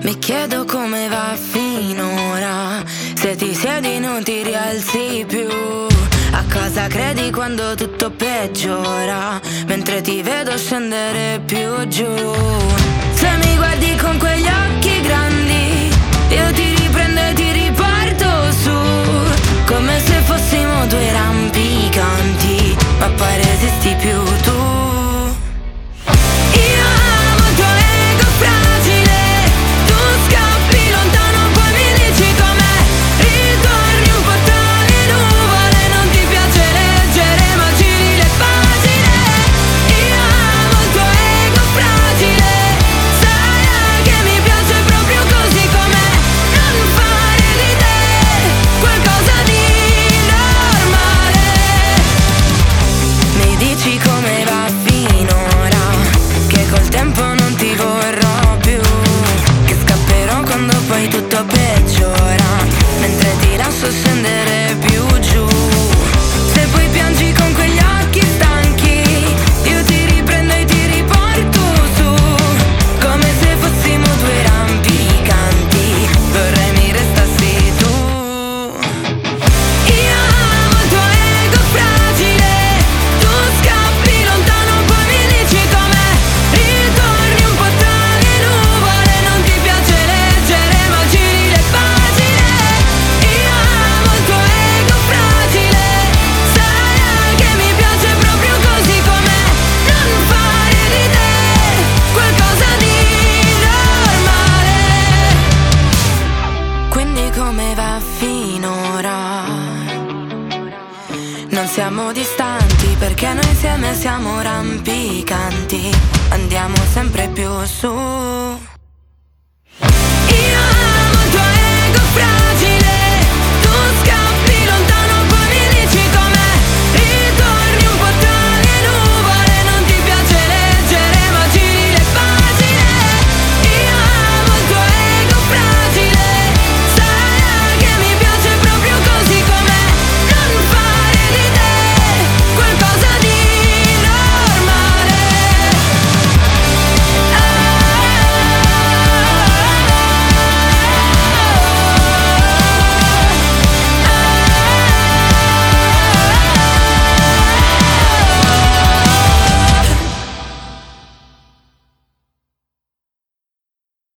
Mi chiedo come va finora, se ti siedi non ti rialzi più. A cosa credi quando tutto peggiora, mentre ti vedo scendere più giù. Se mi guardi con quegli occhi grandi, io ti riprendo e ti riporto su, come se fossimo due rampicanti, ma poi resisti più tu. Io amo il tuo ego fragile, tu scappi lontano poi mi dici com'è, ritorni un po' tra le nuvole, non ti piace leggere ma giri le pagine. Io amo il tuo ego fragile, sai che mi piace proprio così com'è, non fare di te qualcosa di normale. Mi dici come va finora, che col tempo non ti vorrò più, che scapperò quando poi tutto peggiora, mentre ti lascio scendere più giù. Se poi piangi con quegli occhi stanchi, io ti riprendo e ti riporto su, come se fossimo due rampicanti, vorrei mi restassi tu. Io amo il tuo ego fragile, tu scappi lontano poi mi dici com'è, ritorni un po' tra le nuvole, non ti piace leggere ma giri le pagine. Io amo il tuo ego fragile, sai che mi piace proprio così com'è, non fare di te qualcosa di normale. Quindi come va finora? Non siamo distanti perché noi insieme siamo rampicanti, andiamo sempre più su.